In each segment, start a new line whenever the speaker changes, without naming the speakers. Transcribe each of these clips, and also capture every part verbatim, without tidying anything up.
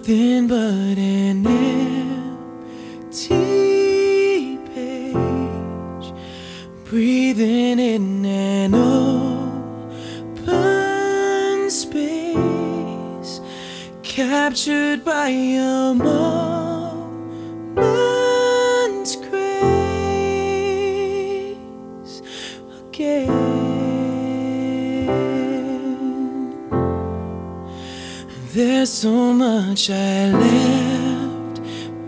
nothing but an empty page, breathing in an open space, captured by a moment's grace again. There's so much I left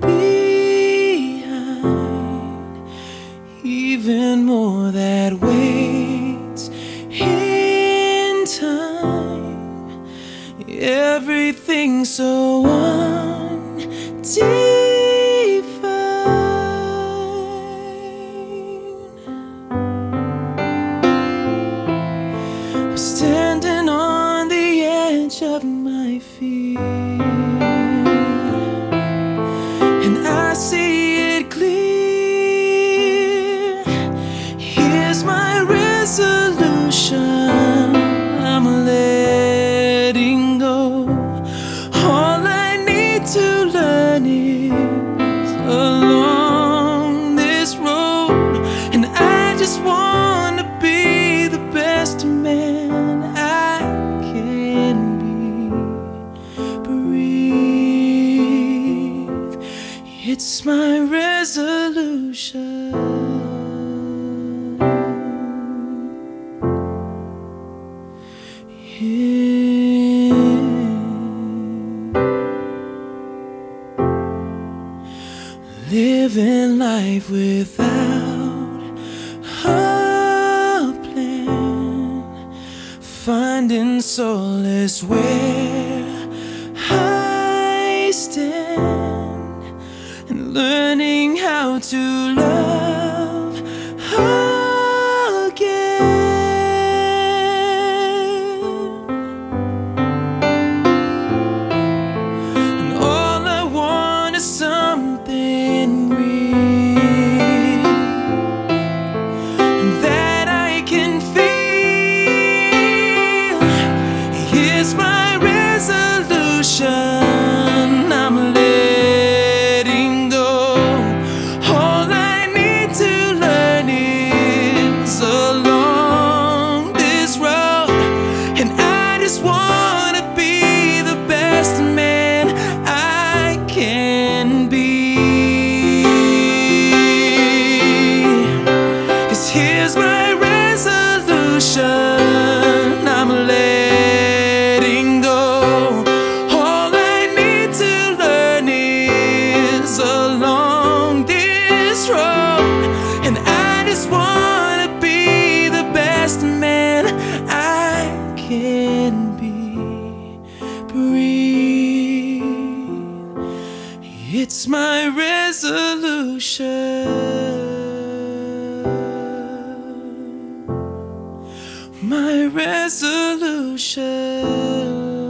behind, even more that waits in time. Everything so undefined. I'm standing on the edge of my feet, and I see it clear. Here's my resolution, I'm letting go. All I need to learn is along this road, and I just want to be the best man I can be. Breathe, it's my resolution. Yeah. Living life without a plan, finding solace where I stand, and learning how to love again. And all I want is something real, and that I can feel. Here's my resolution, I'm letting go. All I need to learn is along this road, and I just want to be the best man I can be. 'Cause here's my resolution, I'm letting go. All I need to learn is along this road, and I just want to be the best man I can be. Breathe, it's my resolution, my resolution.